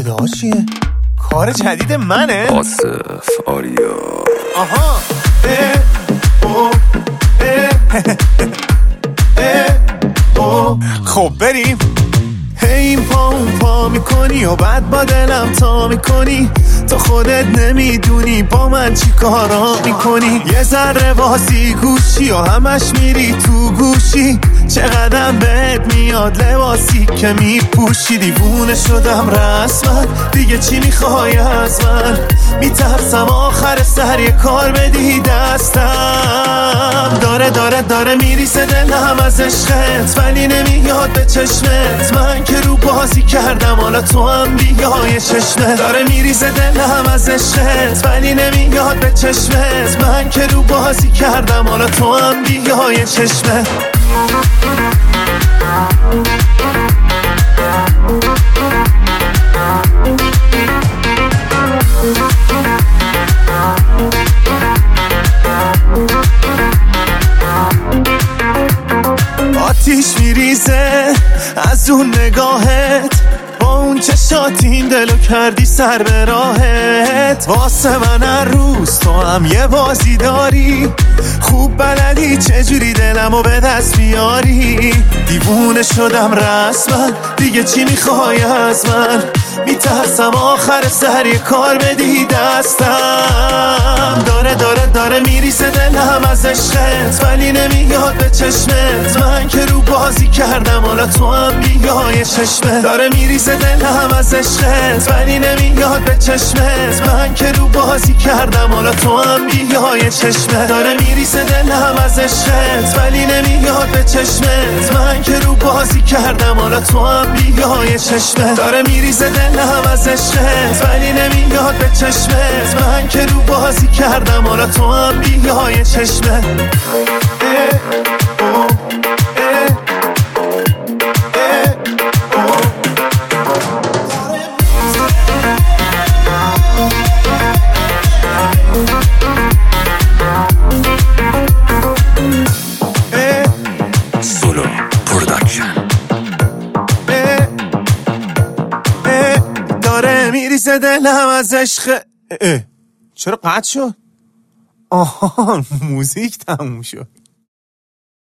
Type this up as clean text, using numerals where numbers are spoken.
صدا چیه؟ کار جدید منه؟ آصف آریا. آها خب بریم. این پا اون پا میکنی و بعد با دلم تا میکنی، تو خودت نمیدونی با من چی کارا میکنی. یه ذره واسی گوشی و همش میری تو گوشی، چقدر بهت میاد لباسی که میپوشی. دیوونه شدم رسما، دیگه چی میخوای از من؟ میترسم آخر سر یه کار بدی دستم. داره میریزه دلم از عشقت، ولی نمیاد به چشمت. من که رو بازی کردم حالا تو هم بیای چشمت. داره میریزه دلم از عشقت، ولی نمیاد به چشمت. من که رو بازی کردم حالا تو هم بیای چشمت. آتیش میریزه از اون نگاهت، با اون چشات این دلو کردی سر به راهت. واسه من هر روز تو هم یه بازی داری، خوب بلدی چجوری دلمو به دست بیاری. دیوونه شدم رسما، دیگه چی میخوای از من؟ میترسم آخر سر یه کار بدی دستم. داره میریزه دلم از عشقت، ولی نمیاد به چشمت. من که رو بازی کردم حالا تو هم بیای چشمت. داره میریزه دلم از عشقت، ولی نمیاد به چشمت. من که رو بازی کردم حالا تو هم بیای چشمت. داره میریزه دلم از عشقت، ولی نمیاد به چشمت. من که رو بازی کردم حالا تو هم بیای چشمت. داره میریزه دلم از عشقت، ولی نمیاد به چشمت. من که رو بازی کردم حالا تو هم بیای چشمت. سولو پروداکشن. داره میریزه دلم از عشق. چرا قطع شد؟ آها موزیک تموم شد.